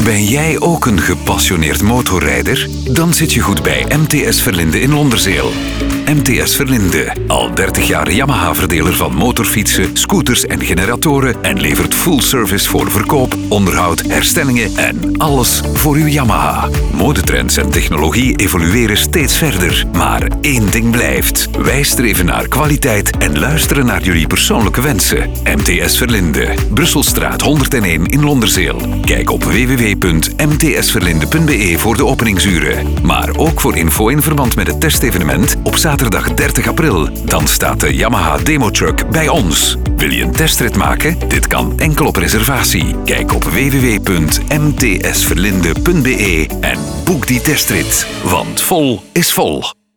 Ben jij ook een gepassioneerd motorrijder? Dan zit je goed bij MTS Verlinde in Londerzeel. MTS Verlinde, al 30 jaar Yamaha-verdeler van motorfietsen, scooters en generatoren en levert full service voor verkoop, onderhoud, herstellingen en alles voor uw Yamaha. Modetrends en technologie evolueren steeds verder, maar één ding blijft. Wij streven naar kwaliteit en luisteren naar jullie persoonlijke wensen. MTS Verlinde, Brusselstraat 101 in Londerzeel. Kijk op www.mtsverlinde.be voor de openingsuren. Maar ook voor info in verband met het testevenement op zaterdag 30 april. Dan staat de Yamaha Demo Truck bij ons. Wil je een testrit maken? Dit kan enkel op reservatie. Kijk op www.mtsverlinde.be en boek die testrit. Want vol is vol.